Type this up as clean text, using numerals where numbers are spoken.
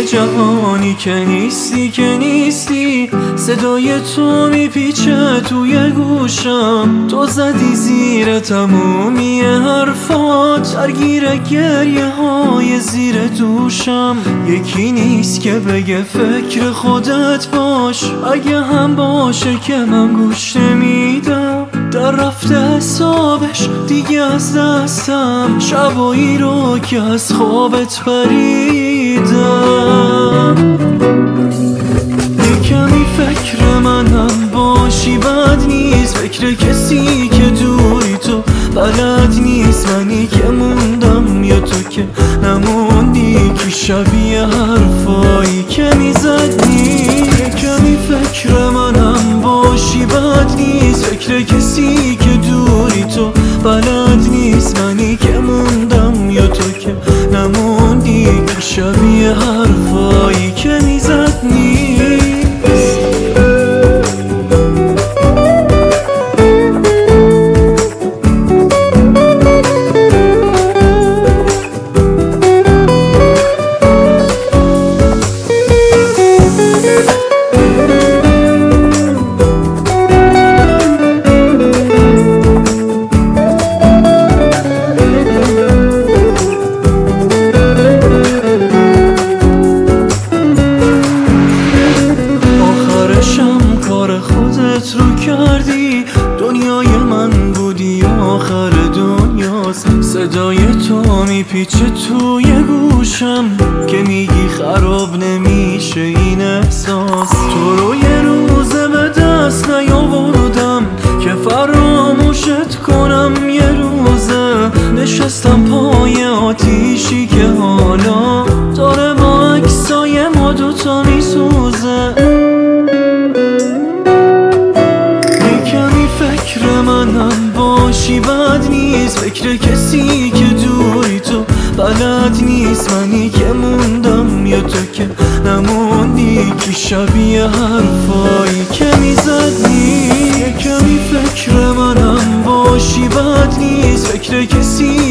جهانی که نیستی که نیستی، صدای تو میپیچه توی گوشم. تو زدی زیر تمومی حرفات، درگیر گریه های زیر دوشم. یکی نیست که بگه فکر خودت باش، اگه هم باشه که من گوش نمیدم. در رفته حسابش دیگه از دستم، شبایی رو که از خوابت پریدم. کمی فکر منم باشی بد نیست، فکر کسی که دوری تو بلد نیست. منی که موندم یا تو که نموندی، که شبیه حرفایی که میزدی. کمی فکر منم باشی بد نیست، فکر کسی که دوری تو بلد نیست. منی که موندم یا تو که نموندی، که شبیه حرفایی که میزدی. خودت رو کردی، دنیای من بودی آخر دنیاست. صدای تو میپیچه توی گوشم، که میگی خراب نمیشه این احساس. تو رو یه روزه به دست نیاوردم که فراموشت کنم. یه روزه نشستم پای آتیشی که حالا داره با عکسای ما دوتا میسوزه. فکر منم باشی بد نیست، فکر کسی که دوری تو بلد نیست. منی که موندم یا تو که نموندی، که شبیه حرفایی که میزدی. کمی فکر منم باشی بد نیست، فکر کسی